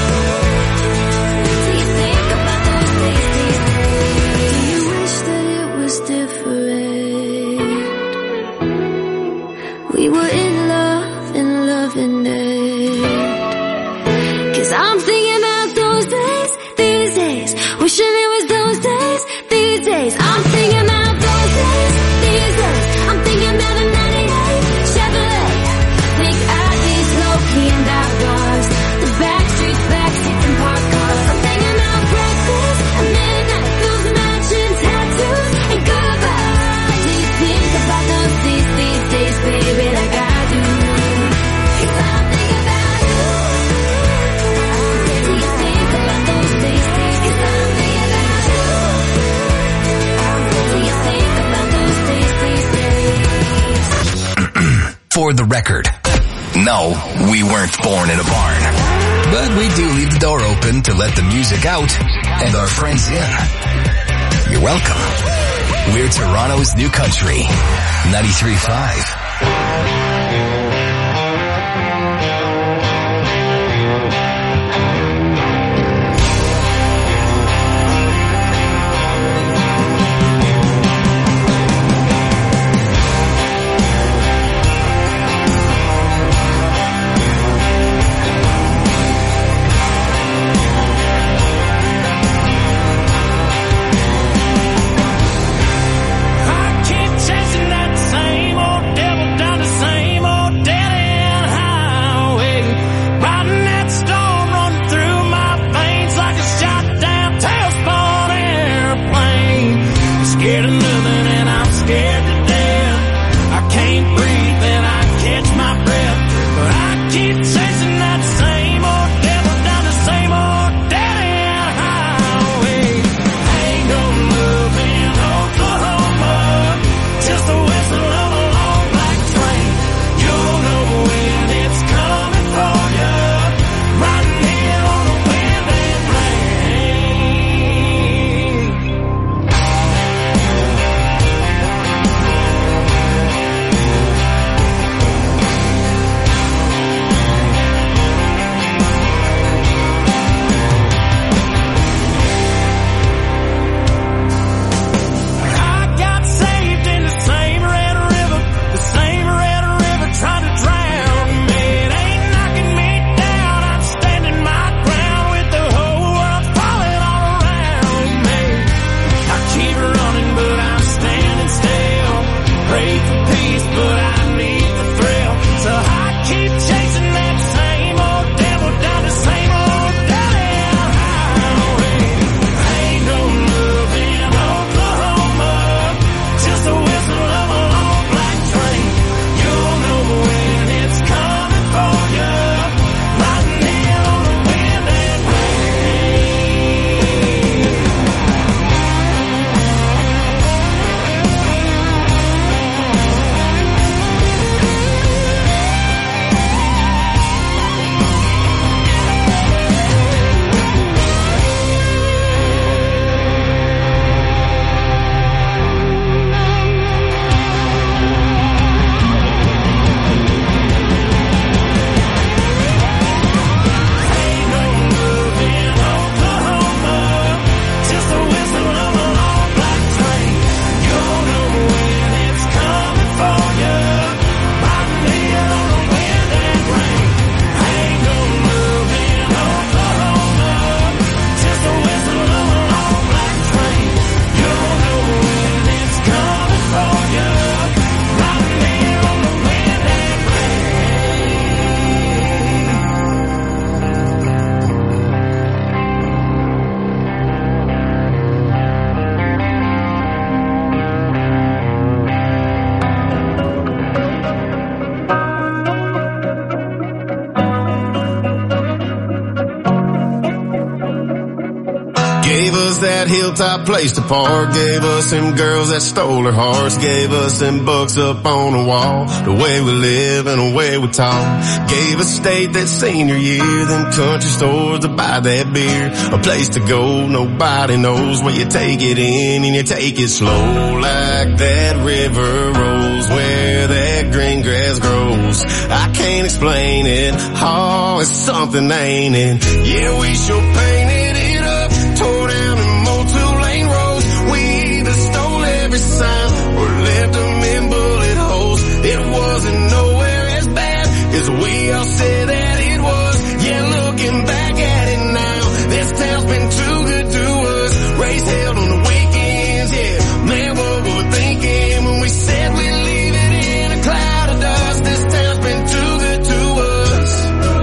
Do you think about those days, days, days? Do you wish that it was different? We were in love and loving it. 'Cause I'm thinking about those days, these days. Wishing it was those days, these days. I'm thinking about those days, these days. I'm thinking about the ninety-eight Chevrolet, big I Ds, low key and dive bars, the back streets, back seats and park cars. I'm thinking about breakfast at midnight, those matching tattoos and goodbye. Do you think about those days, these days, baby, like I do? 'Cause I'm thinking about you. Do you think about those days, days? 'Cause I'm thinking about you. Do you think about those days, days, days? For the record, no, we weren't born in a barn. But we do leave the door open to let the music out and our friends in. You're welcome. We're Toronto's New Country, ninety-three point five. I keep chasing that same old devil down the same nothing and I'm scared to death. I can't breathe and I catch my breath, but I keep chasing that same old devil down the same old dead-end highway. Ain't no love in Oklahoma, just the whistle of a long black train. You'll know when it's coming for you, riding in on the wind and rain. I got saved in the same red river, the same red river trying to drown me. It ain't knocking me down, I'm standing my ground with the whole world falling all around me. I keep running but I'm standing still, pray for peace but I need the thrill. So I keep chasing that same old devil down the same old dead-end highway. Ain't no love in Oklahoma, just the whistle of a long black train. You'll know when it's coming for you, riding in on the wind and just the whistle of a long black train. You'll know when it's coming for you, riding in on the wind and rain. Ain't no love in Oklahoma, just the whistle of a long black train. You'll know when it's coming for you, riding in on the wind and Gave us that hilltop place to park, gave us them girls that stole our hearts, gave us them books up on the wall, the way we live and the way we talk. Gave us state that senior year, them country stores to buy that beer, a place to go, nobody knows where you take it in and you take it slow, like that river rolls where that green grass grows. I can't explain it, oh, it's something, ain't it? Yeah, we sure painted it up, tore down and mowed two-lane roads. We either stole every sign or left them in bullet holes. It wasn't nowhere as bad as we all said that it was. Yeah, looking back at it now, this town's been too good to us. Race held on the weekends, yeah. Man, what were we thinking when we said we'd leave it in a cloud of dust? This town's been too good to us.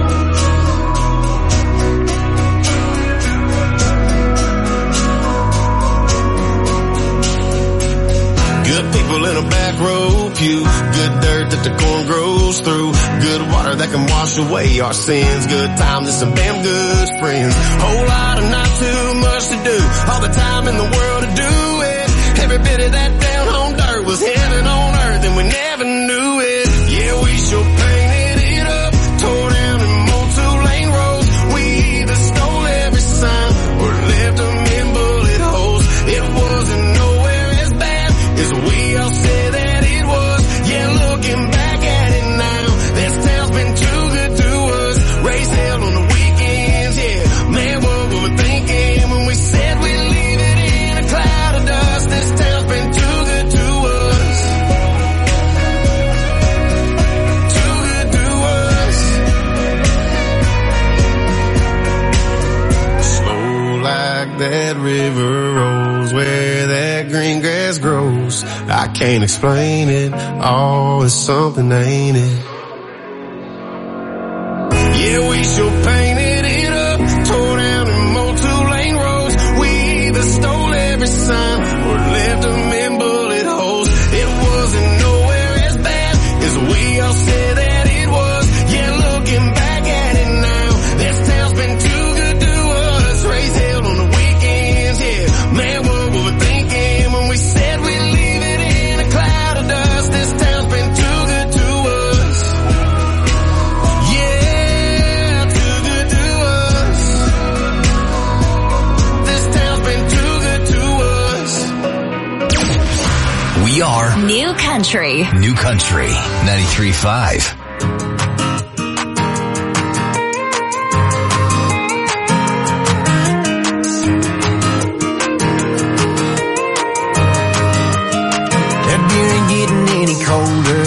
Good people in a back row pew, good dirt that the corn grows through, good water that can wash away our sins, good times and some damn good friends, whole lot of not too much to do, all the time in the world to do it, every bit of that down home dirt was heaven on earth and we never knew it. Yeah, we sure painted it up, tore down and mowed two-lane roads. We either stole every sign or left them in bullet holes. It wasn't nowhere as bad as we all said that it was. Yeah, looking back at it now, this town's been too good to us. Race held on the weekends, yeah. Man, what were we thinking when we said we'd leave it in a cloud of dust? This town's been too good to us. Too good to us. Slow like that river rolls where that green grass grows. I can't explain it, oh, it's something, ain't it? Yeah, we sure painted it up, tore down and mowed two-lane roads. We either stole every sign or left them in bullet We are New Country. New Country ninety-three point five. Colder,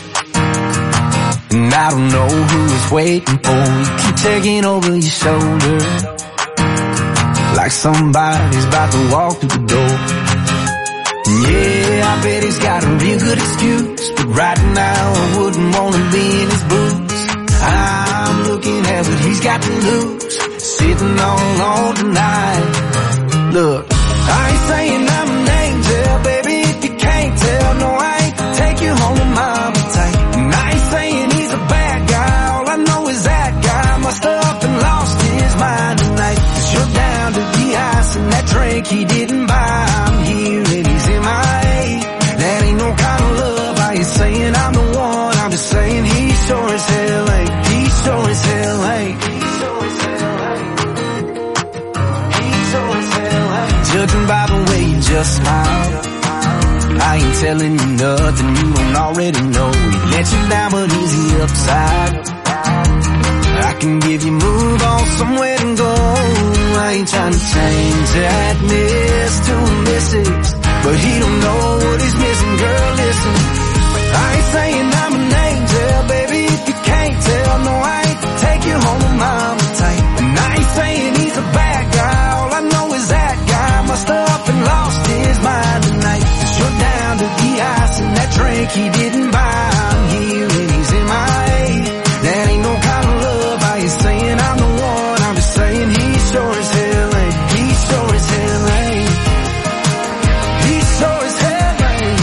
and I don't know who is waiting for you. Keep taking over your shoulder, like somebody's about to walk through the door. Yeah, I bet he's got a real good excuse, but right now I wouldn't want to be in his boots. I'm looking at what he's got to lose, sitting all on tonight. Look, I ain't saying I'm an angel, baby, if you can't tell, no I ain't take you home to mama tight. And I ain't saying he's a bad guy, all I know is that guy must have up and lost his mind tonight. Cause you're down to the ice and that drink he didn't buy. I'm here and he's in my A. That ain't no kind of love, I ain't saying I'm the one, I'm just saying he sure as hell ain't. He sure as hell ain't. He sure as hell ain't. He sure as hell ain't. Judging by the way you just smiled, I ain't telling you nothing you don't already know. He let you down, but he's the upside. I can give you move on somewhere and go. I ain't trying to change that miss to a missus, but he don't know what he's missing, girl, listen. I ain't saying I'm an angel, baby, if you can't tell, no I ain't take you home to mama tight. And I ain't saying he's a bad guy, all I know is that guy must have up and lost his mind tonight. Cause you're down to the ice and that drink he didn't buy. I'm here and he's in my A. That ain't no kind of love, I ain't saying I'm the one, I'm just saying he sure as hell ain't. He sure as hell ain't. He sure as hell ain't.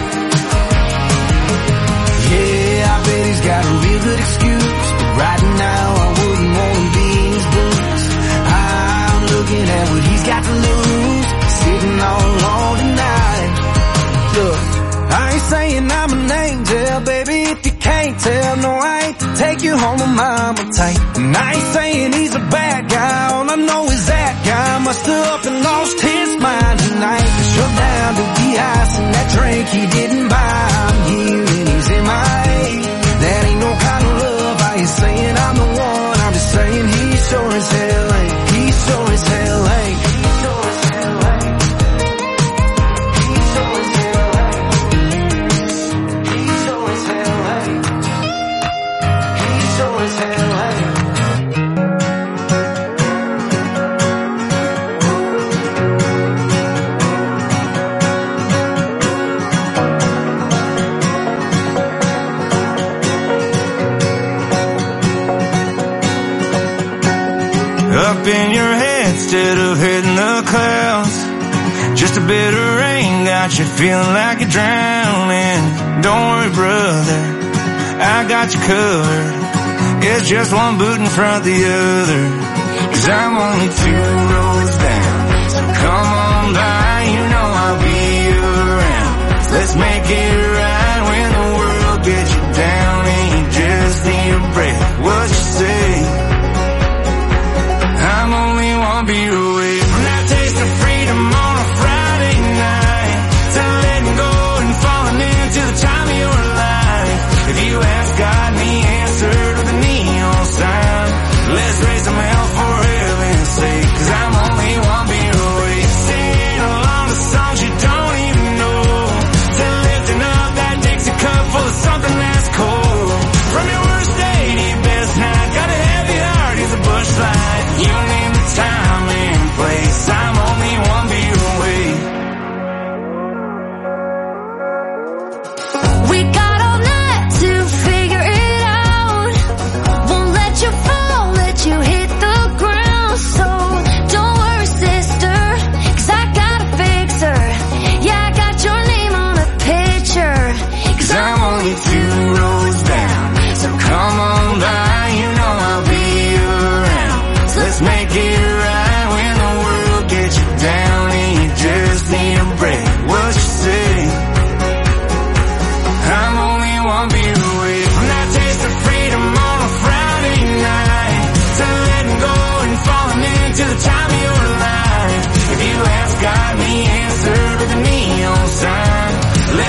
Yeah, I bet he's got a real good excuse, but right now I wouldn't want to be in his boots. I'm looking at what he's got to lose, sitting all on tonight. Look, I ain't saying I'm an angel, baby, if you can't tell, no I ain't take you home to mama tight. And I ain't saying he's a bad guy, all I know is that guy must have up and lost his mind tonight. Cause you're down to the ice and that drink he didn't buy. I'm here and he's in my A. That ain't no kind of love, I ain't saying I'm the one, I'm just saying he sure as hell ain't. He sure as hell ain't. He sure as hell ain't. He sure as hell ain't. He sure as hell ain't. He sure as hell ain't. Up in your head instead of hitting the clouds. Just a bit of rain got you feeling like you're drowning. Don't worry, brother, I got you covered. It's just one boot in front of the other. Cause I'm only two rows down, so come on by, you know I'll be around. Let's make it right when the world gets you down and you just need a breath. What you say? I'm only one beer away from that taste of freedom on a Friday night, to letting go and falling into the time of your life. If you ask God and he answered with a neon sign, let's raise some hell for heaven's sake. Cause I'm only one beer away, singing along the songs you don't even know, to lifting up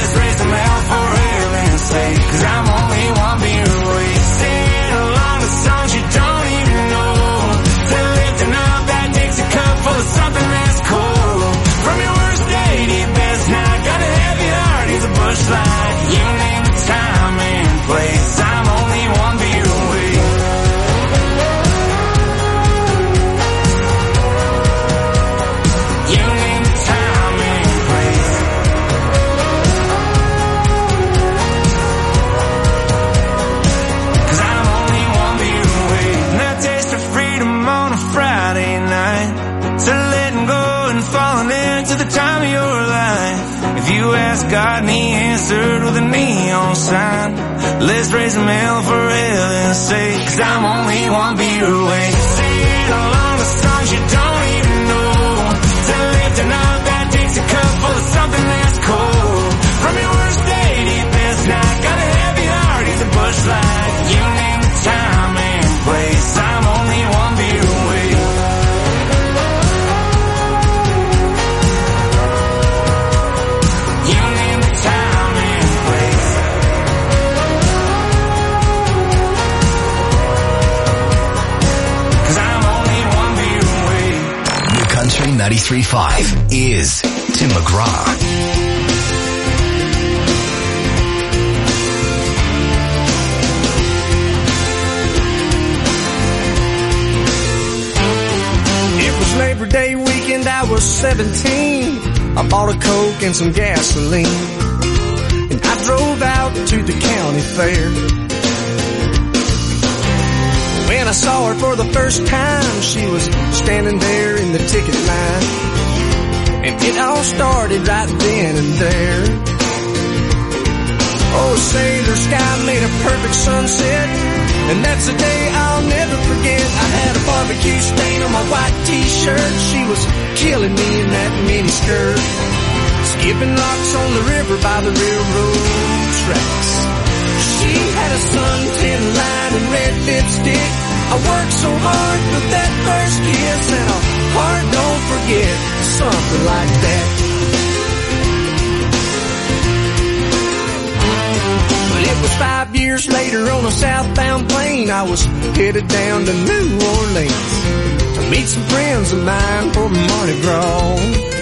Let's raise them hell for heaven's sake, 'cause I'm only one beer away. Sing along the songs you don't even know, to lifting up that Dixie cup full of something that's cold. From your worst day to your best night, got a heavy heart, he's a bush light. You name the time and place, I'm only one beer away. You name the time and place. 'Cause I'm only one beer away. And that taste of freedom on a Friday night, to letting go and falling into the time of your life. If you ask God and he answered with a neon sign, let's raise them hell for heaven's sake, 'cause I'm only one beer away. Sing along the songs you don't even know, to lifting up that Dixie cup full of something that's cold. From your worst day to your best night, got a heavy heart, he's a bush light. You name the time and place, I'm only one beer away. You name the time and place. 'Cause I'm only one beer away. New Country ninety-three point five is Tim McGraw. It was Labor Day weekend, I was seventeen. I bought a Coke and some gasoline, and I drove out to the county fair. When I saw her for the first time, she was standing there in the ticket line, and it all started right then and there. Oh, say the sky made a perfect sunset, and that's a day I'll never forget. I had a barbecue stain on my white t-shirt. She was killing me in that mini skirt, skipping rocks on the river by the railroad tracks. She had a suntan line and red lipstick. I worked so hard for that first kiss, and a heart don't forget, something like that. But it was five years later on a southbound plane, I was headed down to New Orleans to meet some friends of mine for Mardi Gras.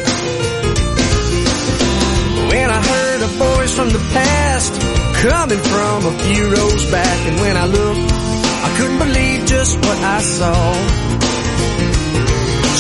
When I heard a voice from the past coming from a few rows back, and when I looked, I couldn't believe just what I saw.